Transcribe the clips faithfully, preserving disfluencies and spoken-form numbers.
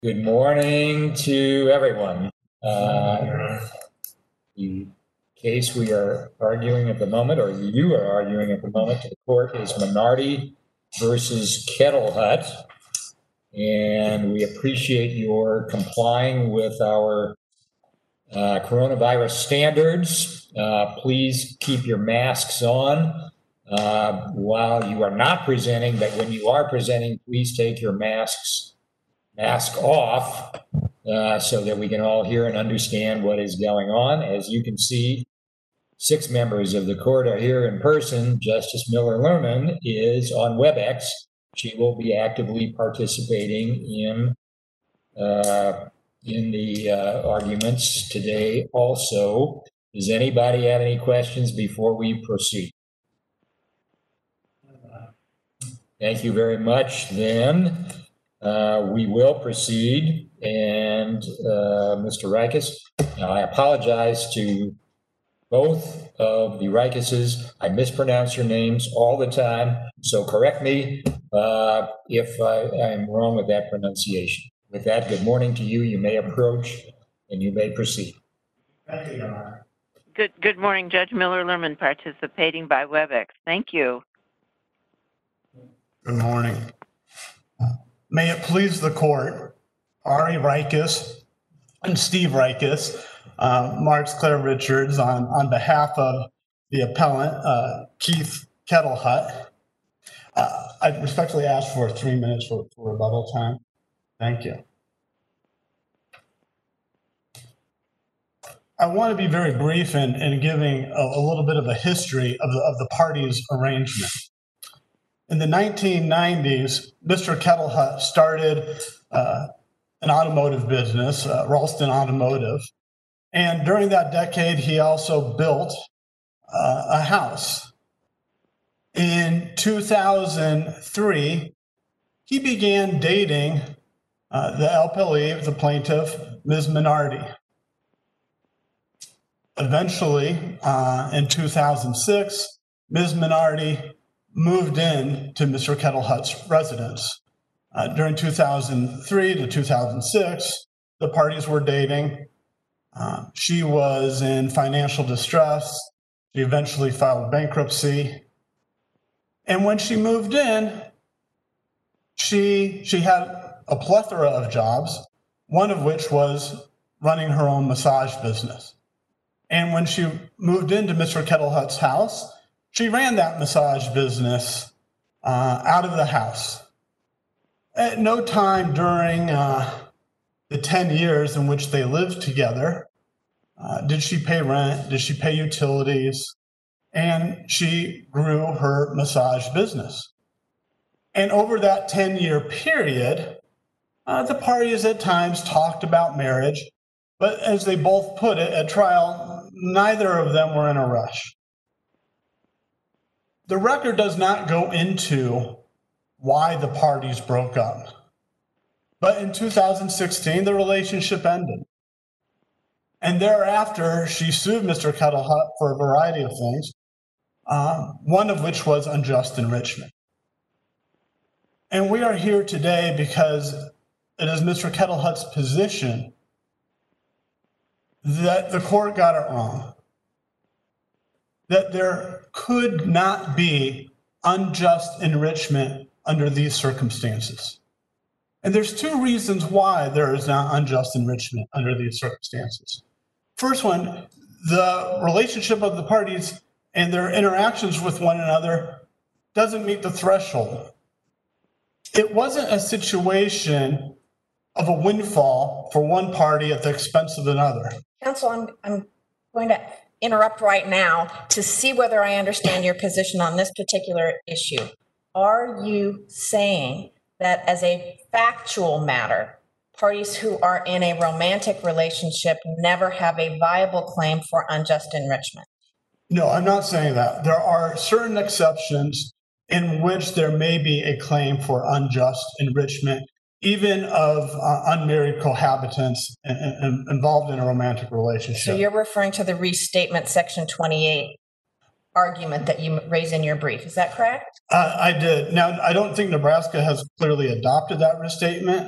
Good morning to everyone. Uh, the case we are arguing at the moment, or you are arguing at the moment to the court, is Minardi versus Kettle Hut. And we appreciate your complying with our uh, coronavirus standards. Uh, please keep your masks on uh, while you are not presenting, but when you are presenting, please take your masks mask off uh, so that we can all hear and understand what is going on. As you can see, six members of the court are here in person. Justice Miller-Lerman is on WebEx. She will be actively participating in uh, in the uh, arguments today also. Does anybody have any questions before we proceed? Thank you very much. Then uh, we will proceed. And uh, Mister Rikus, I apologize to both of the Rikuses. I mispronounce your names all the time, so correct me uh, if I, I'm wrong with that pronunciation. With that, good morning to you. You may approach and you may proceed. Thank you, Your Honor. Good, good morning, Judge Miller-Lerman, participating by WebEx. Thank you. Good morning. May it please the court, Ari Rikus and Steve Rikus, uh, Marks Claire Richards, on, on behalf of the appellant, uh, Keith Kettle Hut. Uh, I respectfully ask for three minutes for, for rebuttal time. Thank you. I want to be very brief in, in giving a, a little bit of a history of the, of the parties' arrangement. In the nineteen nineties, Mister Kettle Hut started uh, an automotive business, uh, Ralston Automotive. And during that decade, he also built uh, a house. In two thousand three, he began dating uh, the appellee, the plaintiff, Miz Minardi. Eventually, uh, in two thousand six, Miz Minardi moved in to Mister Kettle Hut's residence. Uh, during two thousand three to two thousand six, the parties were dating. Uh, she was in financial distress. She eventually filed bankruptcy. And when she moved in, she, she had a plethora of jobs, one of which was running her own massage business. And when she moved into Mister Kettle Hut's house, she ran that massage business uh, out of the house. At no time during uh, the ten years in which they lived together uh, did she pay rent, did she pay utilities, and she grew her massage business. And over that ten-year period, uh, the parties at times talked about marriage, but as they both put it at trial, neither of them were in a rush. The record does not go into why the parties broke up. But in two thousand sixteen, the relationship ended. And thereafter, she sued Mister Kettle Hut for a variety of things, uh, one of which was unjust enrichment. And we are here today because it is Mister Kettle Hut's position that the court got it wrong, that there could not be unjust enrichment under these circumstances. And there's two reasons why there is not unjust enrichment under these circumstances. First one, the relationship of the parties and their interactions with one another doesn't meet the threshold. It wasn't a situation of a windfall for one party at the expense of another. Counsel, I'm, I'm going to interrupt right now to see whether I understand your position on this particular issue. Are you saying that as a factual matter, parties who are in a romantic relationship never have a viable claim for unjust enrichment? No, I'm not saying that. There are certain exceptions in which there may be a claim for unjust enrichment, even of uh, unmarried cohabitants in, in, involved in a romantic relationship. So you're referring to the restatement section twenty-eight argument that you raise in your brief. Is that correct? Uh, I did. Now, I don't think Nebraska has clearly adopted that restatement,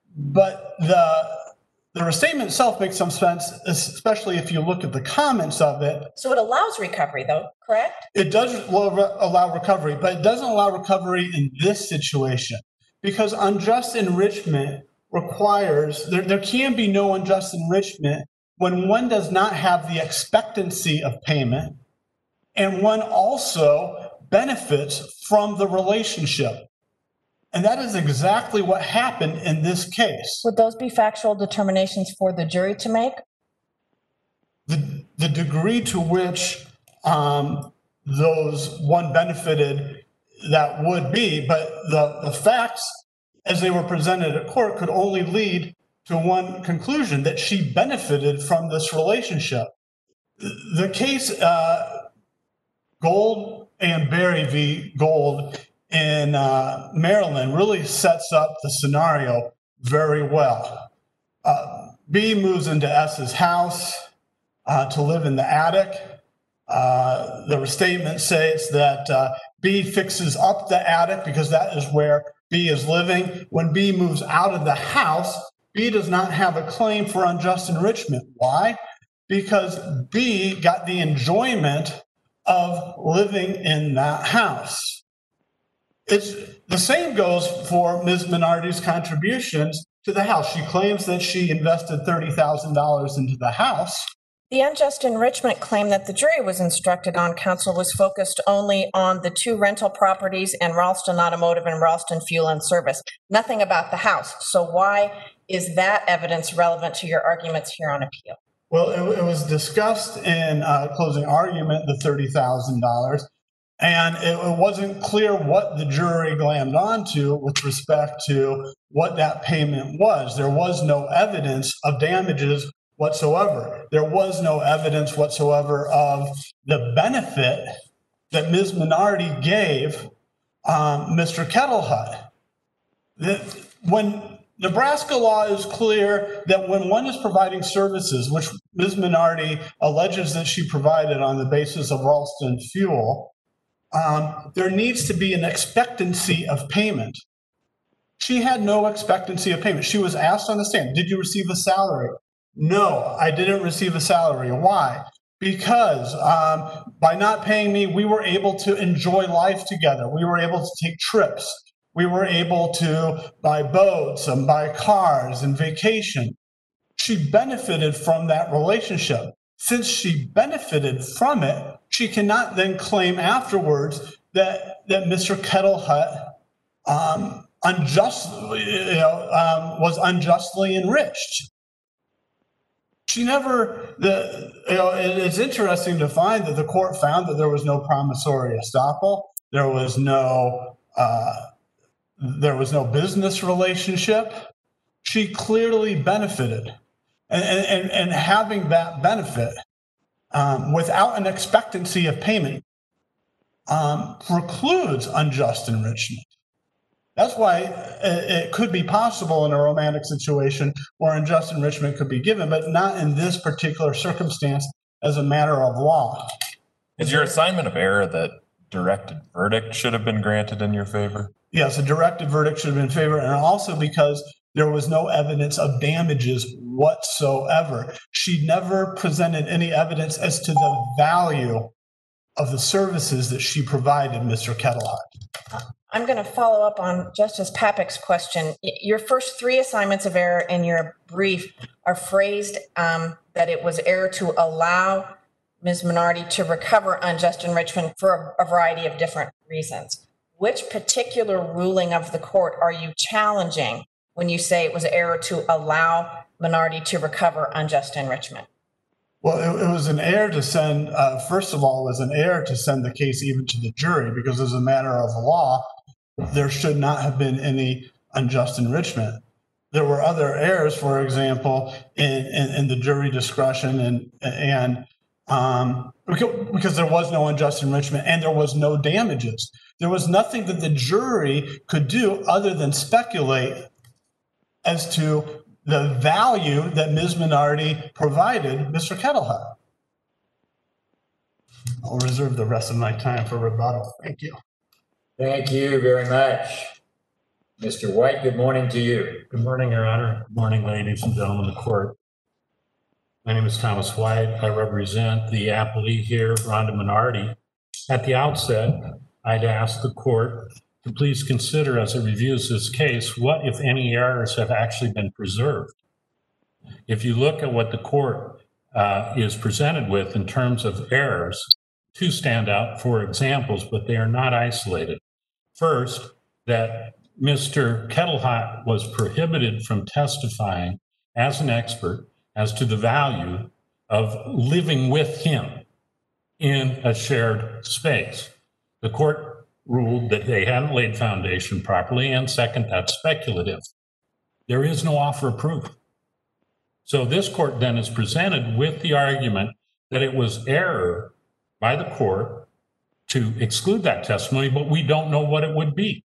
But the the restatement itself makes some sense, especially if you look at the comments of it. So it allows recovery, though, correct? It does allow recovery, but it doesn't allow recovery in this situation because unjust enrichment requires, there, there can be no unjust enrichment when one does not have the expectancy of payment and one also benefits from the relationship. And that is exactly what happened in this case. Would those be factual determinations for the jury to make? The, the degree to which um, those one benefited, that would be, but the, the facts as they were presented at court could only lead to one conclusion, that she benefited from this relationship. The, the case uh, Gold and Berry v. Gold in uh, Maryland really sets up the scenario very well. Uh, B moves into S's house uh, to live in the attic. Uh, the restatement says that uh, B fixes up the attic because that is where B is living. When B moves out of the house, B does not have a claim for unjust enrichment. Why? Because B got the enjoyment of living in that house. It's the same goes for Miz Minardi's contributions to the house. She claims that she invested thirty thousand dollars into the house. The unjust enrichment claim that the jury was instructed on, counsel, was focused only on the two rental properties and Ralston Automotive and Ralston Fuel and Service, nothing about the house. So why is that evidence relevant to your arguments here on appeal? Well, it, it was discussed in uh, closing argument, the thirty thousand dollars. And it, it wasn't clear what the jury glammed onto with respect to what that payment was. There was no evidence of damages whatsoever. There was no evidence whatsoever of the benefit that Miz Minardi gave um, Mister Kettlehut. That when Nebraska law is clear that when one is providing services, which Miz Minardi alleges that she provided on the basis of Ralston Fuel, Um, there needs to be an expectancy of payment. She had no expectancy of payment. She was asked on the stand, did you receive a salary? No, I didn't receive a salary. Why? Because um, by not paying me, we were able to enjoy life together. We were able to take trips. We were able to buy boats and buy cars and vacation. She benefited from that relationship. Since she benefited from it, she cannot then claim afterwards that, that Mister Kettlehut um, unjustly, you know, um, was unjustly enriched. She never, the, you know, it, it's interesting to find that the court found that there was no promissory estoppel. There was no, uh, there was no business relationship. She clearly benefited. And, and, and having that benefit um, without an expectancy of payment um, precludes unjust enrichment. That's why it, it could be possible in a romantic situation where unjust enrichment could be given, but not in this particular circumstance as a matter of law. Is your assignment of error that directed verdict should have been granted in your favor? Yes, a directed verdict should have been in favor, and also because there was no evidence of damages whatsoever. She never presented any evidence as to the value of the services that she provided Mister Kettlehut. I'm going to follow up on Justice Papik's question. Your first three assignments of error in your brief are phrased um, that it was error to allow Miz Minardi to recover unjust enrichment for a, a variety of different reasons. Which particular ruling of the court are you challenging when you say it was error to allow Minardi to recover unjust enrichment? Well, it, it was an error to send, uh, first of all, it was an error to send the case even to the jury, because as a matter of law, there should not have been any unjust enrichment. There were other errors, for example, in, in, in the jury discretion and, and um, because there was no unjust enrichment and there was no damages. There was nothing that the jury could do other than speculate as to the value that Miz Minardi provided Mister Kettlehut. I'll reserve the rest of my time for rebuttal. Thank you. Thank you very much. Mister White, good morning to you. Good morning, Your Honor. Good morning, ladies and gentlemen of the court. My name is Thomas White. I represent the appellee here, Rhonda Minardi. At the outset, I'd ask the court to please consider, as it reviews this case, what, if any, errors have actually been preserved. If you look at what the court uh, is presented with in terms of errors, two stand out for examples, but they are not isolated. First, that Mister Kettlehot was prohibited from testifying as an expert as to the value of living with him in a shared space. The court ruled that they hadn't laid foundation properly, and second, that's speculative. There is no offer of proof. So this court then is presented with the argument that it was error by the court to exclude that testimony, but we don't know what it would be.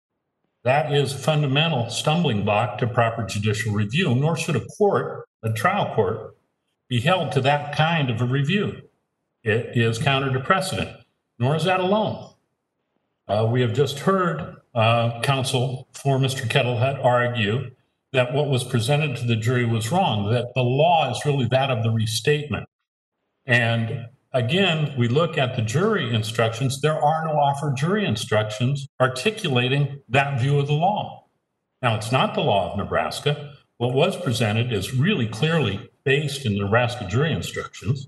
That is a fundamental stumbling block to proper judicial review, nor should a court, a trial court, be held to that kind of a review. It is counter to precedent, nor is that alone. Uh, we have just heard uh, counsel for Mister Kettlehut argue that what was presented to the jury was wrong, that the law is really that of the restatement. And again, we look at the jury instructions, there are no offered jury instructions articulating that view of the law. Now, it's not the law of Nebraska. What was presented is really clearly based in the Nebraska jury instructions.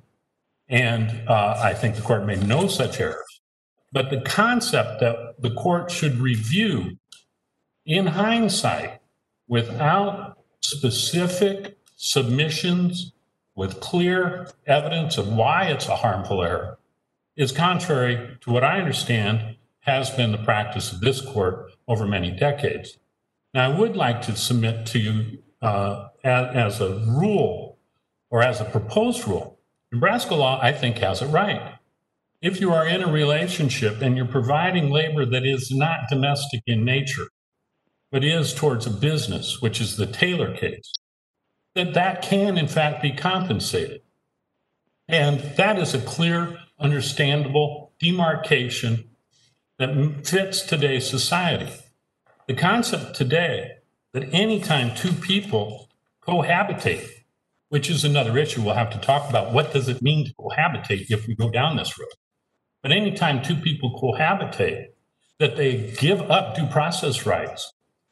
And uh, I think the court made no such errors. But the concept that the court should review in hindsight without specific submissions with clear evidence of why it's a harmful error is contrary to what I understand has been the practice of this court over many decades. Now, I would like to submit to you uh, as, as a rule or as a proposed rule. Nebraska law, I think, has it right. If you are in a relationship and you're providing labor that is not domestic in nature, but is towards a business, which is the Taylor case, that that can, in fact, be compensated. And that is a clear, understandable demarcation that fits today's society. The concept today that anytime two people cohabitate, which is another issue we'll have to talk about, what does it mean to cohabitate if we go down this road? But anytime two people cohabitate, that they give up due process rights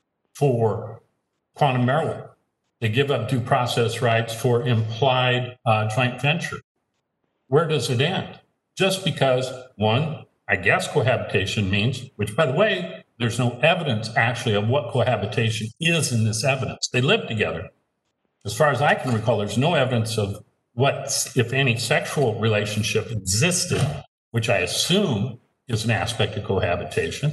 for quantum merit. They give up due process rights for implied uh, joint venture. Where does it end? Just because, one, I guess cohabitation means, which by the way, there's no evidence actually of what cohabitation is in this evidence. They live together. As far as I can recall, there's no evidence of what, if any, sexual relationship existed, which I assume is an aspect of cohabitation.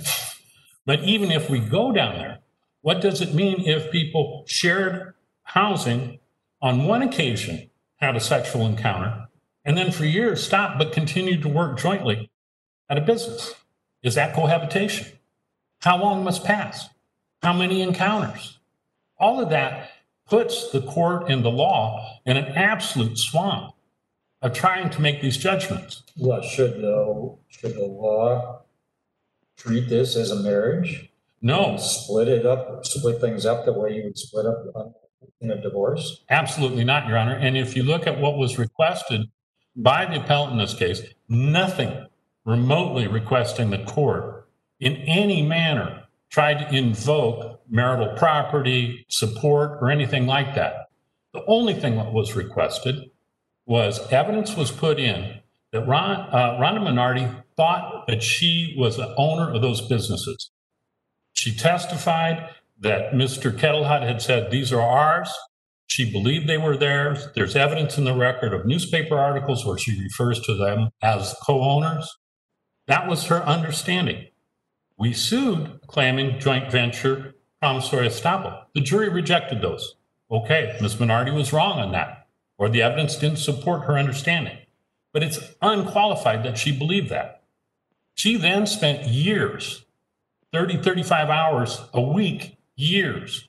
But even if we go down there, what does it mean if people shared housing on one occasion, had a sexual encounter, and then for years stopped but continued to work jointly at a business? Is that cohabitation? How long must pass? How many encounters? All of that puts the court and the law in an absolute swamp of trying to make these judgments. Well, should the, should the law treat this as a marriage? No. Split it up, split things up the way you would split up in a divorce? Absolutely not, Your Honor. And if you look at what was requested by the appellant in this case, nothing remotely requesting the court in any manner tried to invoke marital property, support, or anything like that. The only thing that was requested was evidence was put in that Ron, uh, Rhonda Minardi thought that she was the owner of those businesses. She testified that Mister Kettlehut had said, these are ours. She believed they were theirs. There's evidence in the record of newspaper articles where she refers to them as co-owners. That was her understanding. We sued claiming joint venture promissory estoppel. The jury rejected those. Okay, Miz Minardi was wrong on that, or the evidence didn't support her understanding. But it's unqualified that she believed that. She then spent years, thirty, thirty-five hours a week, years,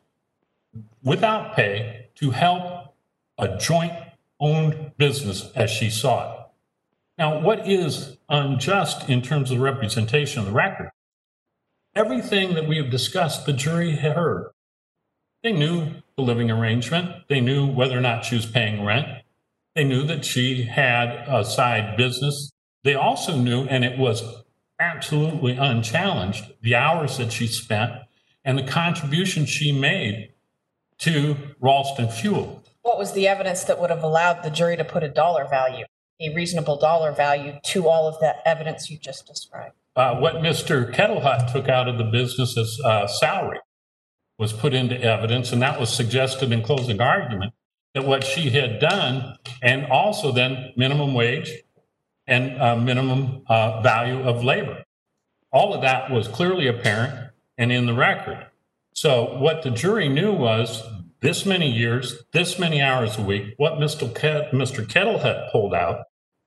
without pay to help a joint owned business as she saw it. Now, what is unjust in terms of representation of the record Everything that we have discussed, the jury had heard. They knew the living arrangement. They knew whether or not she was paying rent. They knew that she had a side business. They also knew, and it was absolutely unchallenged, the hours that she spent and the contribution she made to Ralston Fuel. What was the evidence that would have allowed the jury to put a dollar value, a reasonable dollar value to all of that evidence you just described? Uh, what Mister Kettlehut took out of the business as uh, salary was put into evidence, and that was suggested in closing argument, that what she had done, and also then minimum wage and uh, minimum uh, value of labor. All of that was clearly apparent and in the record. So what the jury knew was this many years, this many hours a week, what Mister Ket- Mister Kettlehut pulled out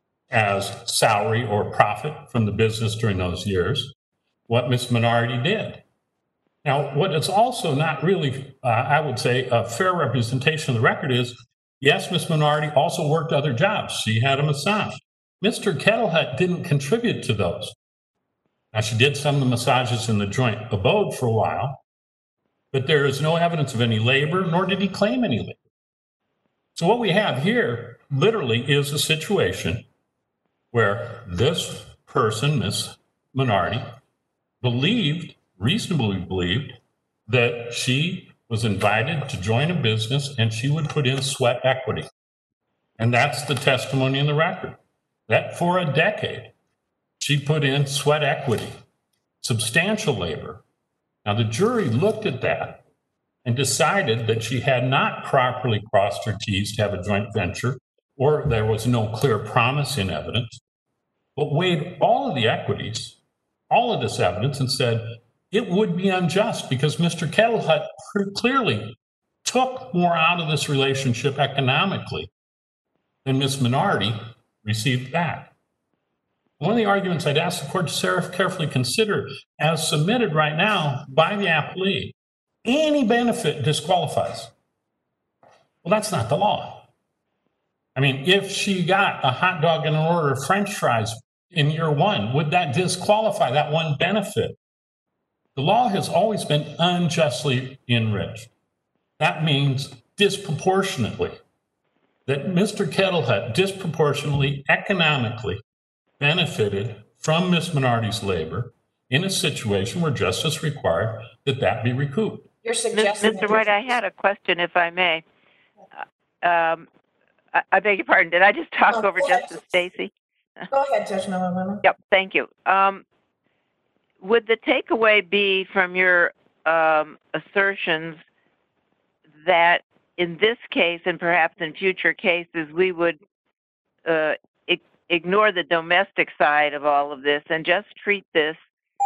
as salary or profit from the business during those years, what Miz Minardi did. Now, what is also not really, uh, I would say, a fair representation of the record is, yes, Miz Minardi also worked other jobs. She had a massage. Mister Kettlehut didn't contribute to those. Now, she did some of the massages in the joint abode for a while, but there is no evidence of any labor, nor did he claim any labor. So what we have here literally is a situation where this person, Miz Minardi, believed, reasonably believed, that she was invited to join a business and she would put in sweat equity. And that's the testimony in the record, that for a decade, she put in sweat equity, substantial labor. Now, the jury looked at that and decided that she had not properly crossed her T's to have a joint venture, or there was no clear promise in evidence, but weighed all of the equities, all of this evidence, and said it would be unjust because Mister Kettlehut clearly took more out of this relationship economically than Miz Minardi received back. One of the arguments I'd ask the court to carefully consider, as submitted right now by the appellee, any benefit disqualifies. Well, that's not the law. I mean, if she got a hot dog and an order of French fries in year one, would that disqualify that one benefit? The law has always been unjustly enriched. That means disproportionately, that Mister Kettlehut disproportionately economically benefited from Miz Minardi's labor in a situation where justice required that that be recouped. You're suggesting. Mister White, I had a question, if I may. Uh, Um, I, I beg your pardon. Did I just talk No, over go ahead. Justice Stacy? Go ahead, Judge Miller. Yep, thank you. Um, would the takeaway be from your um, assertions that in this case and perhaps in future cases we would uh, ig- ignore the domestic side of all of this and just treat this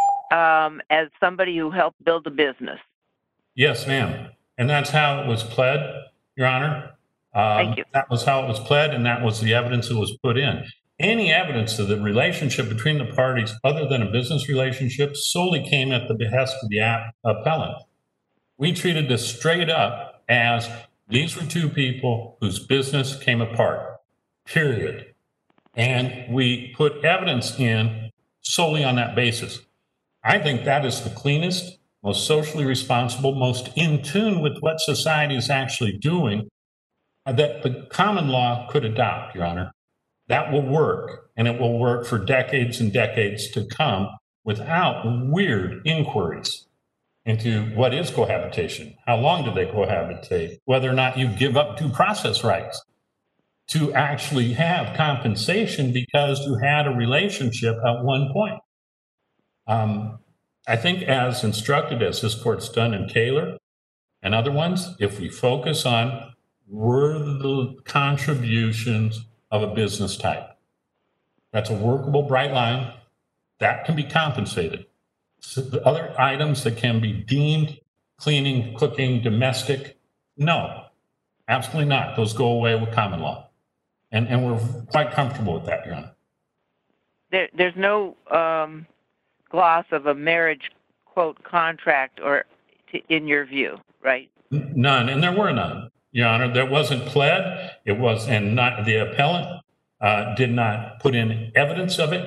um, as somebody who helped build a business? Yes, ma'am. And that's how it was pled, Your Honor. Um, Thank you. That was how it was pled, and that was the evidence that was put in. Any evidence of the relationship between the parties other than a business relationship solely came at the behest of the app- appellant. We treated this straight up as these were two people whose business came apart, period. And we put evidence in solely on that basis. I think that is the cleanest, most socially responsible, most in tune with what society is actually doing that the common law could adopt, Your Honor. That will work, and it will work for decades and decades to come without weird inquiries into what is cohabitation, how long do they cohabitate, whether or not you give up due process rights to actually have compensation because you had a relationship at one point. Um, I think as instructed, as this court's done in Taylor and other ones, if we focus on were the contributions of a business type, that's a workable bright line that can be compensated. So the other items that can be deemed cleaning, cooking, domestic, no, absolutely not. Those go away with common law. And, and we're quite comfortable with that, Your Honor. There, there's no um, gloss of a marriage, quote, contract or t- in your view, right? N- None, and there were none, Your Honor. There wasn't pled. It was, and not the appellant uh, did not put in evidence of it.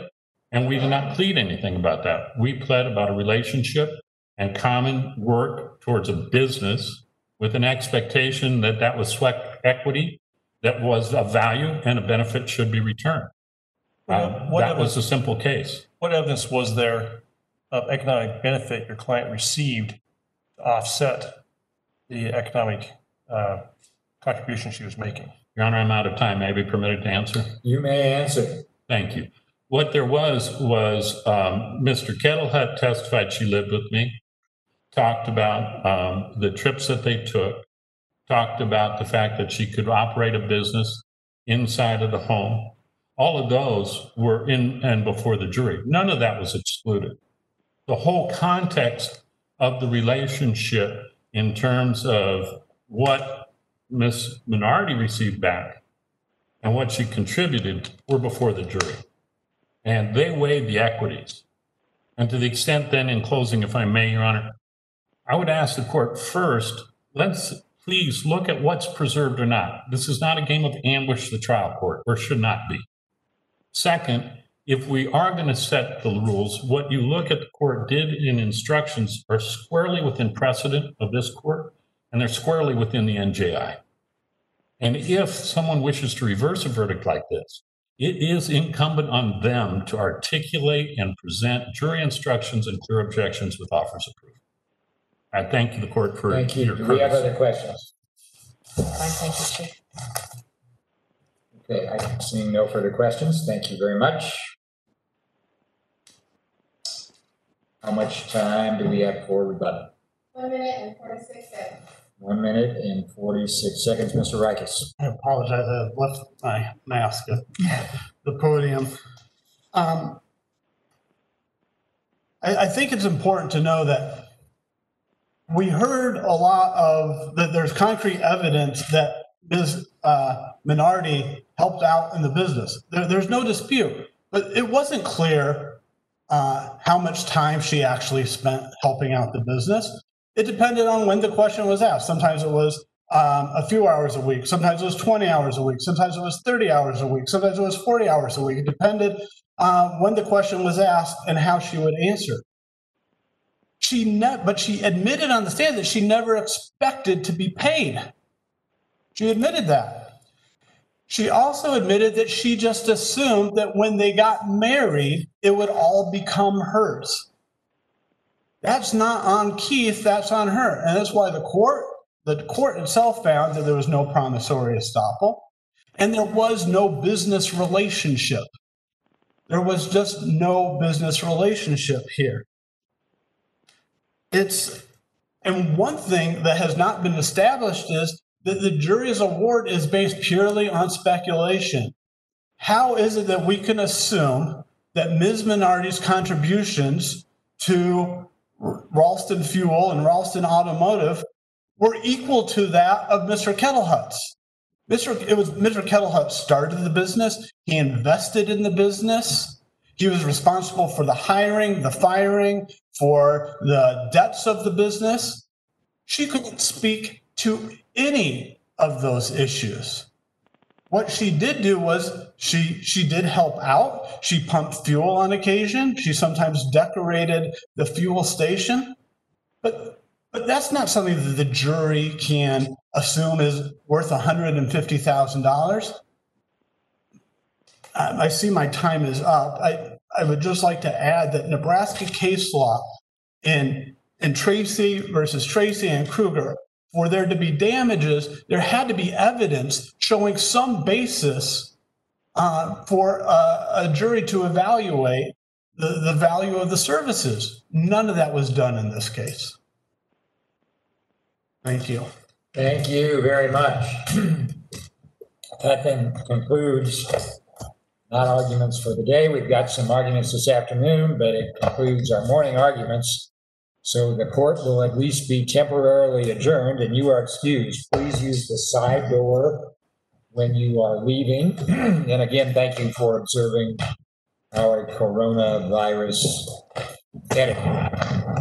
And we did not plead anything about that. We pled about a relationship and common work towards a business with an expectation that that was sweat equity, that was of value and a benefit should be returned. Uh, What that evidence- was a simple case. What evidence was there of economic benefit your client received to offset the economic uh, contribution she was making? Your Honor, I'm out of time. May I be permitted to answer? You may answer. Thank you. What there was, was um, Mister Kettlehut testified she lived with me, talked about um, the trips that they took, talked about the fact that she could operate a business inside of the home. All of those were in and before the jury. None of that was excluded. The whole context of the relationship in terms of what Miz Minardi received back and what she contributed were before the jury. And they weighed the equities. And to the extent then, in closing, if I may, Your Honor, I would ask the court first, let's please look at what's preserved or not. This is not a game of ambush the trial court, or should not be. Second, if we are going to set the rules, what you look at the court did in instructions are squarely within precedent of this court, and they're squarely within the N J I. And if someone wishes to reverse a verdict like this, it is incumbent on them to articulate and present jury instructions and clear objections with offers of proof. I thank the court for Thank you. your Do we have courtesy. other questions? Fine, thank you, Chief. Okay, I'm seeing no further questions. Thank you very much. How much time do we have for rebuttal? One minute and forty-six seconds. One minute and forty-six seconds, Mister Rikus. I apologize, I left my mask at the podium. Um, I, I think it's important to know that we heard a lot of, that there's concrete evidence that Miz Uh, Minardi helped out in the business. There, there's no dispute, but it wasn't clear uh, how much time she actually spent helping out the business. It depended on when the question was asked. Sometimes it was um, a few hours a week. Sometimes it was twenty hours a week. Sometimes it was thirty hours a week. Sometimes it was forty hours a week. It depended uh, when the question was asked and how she would answer. She ne- but she admitted on the stand that she never expected to be paid. She admitted that. She also admitted that she just assumed that when they got married, it would all become hers. That's not on Keith, that's on her. And that's why the court, the court itself found that there was no promissory estoppel and there was no business relationship. There was just no business relationship here. It's, and one thing that has not been established is that the jury's award is based purely on speculation. How is it that we can assume that Miz Minardi's contributions to Ralston Fuel and Ralston Automotive were equal to that of Mister Kettlehut's? Mister It was Mister Kettlehut started the business. He invested in the business. He was responsible for the hiring, the firing, for the debts of the business. She couldn't speak to any of those issues. What she did do was she she did help out. She pumped fuel on occasion. She sometimes decorated the fuel station. But but that's not something that the jury can assume is worth one hundred fifty thousand dollars. I see my time is up. I, I would just like to add that Nebraska case law in, in Tracy versus Tracy and Kruger, for there to be damages, there had to be evidence showing some basis uh, for a, a jury to evaluate the, the value of the services. None of that was done in this case. Thank you. Thank you very much. That then concludes not arguments for the day. We've got some arguments this afternoon, but it concludes our morning arguments. So the court will at least be temporarily adjourned and you are excused. Please use the side door when you are leaving. And again, thank you for observing our coronavirus etiquette.